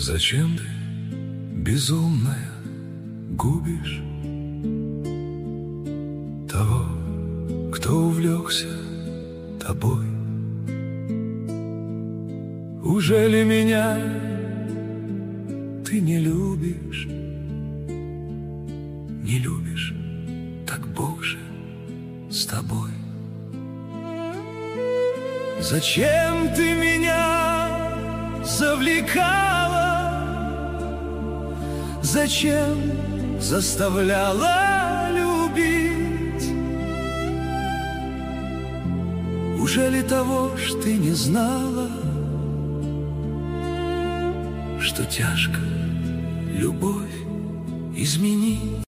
Зачем ты, безумная, губишь того, кто увлекся тобой? Ужели меня ты не любишь? Не любишь, так Бог же с тобой. Зачем ты меня завлекала? Зачем заставляла любить? Ужели того ж ты не знала, что тяжко любовь изменить?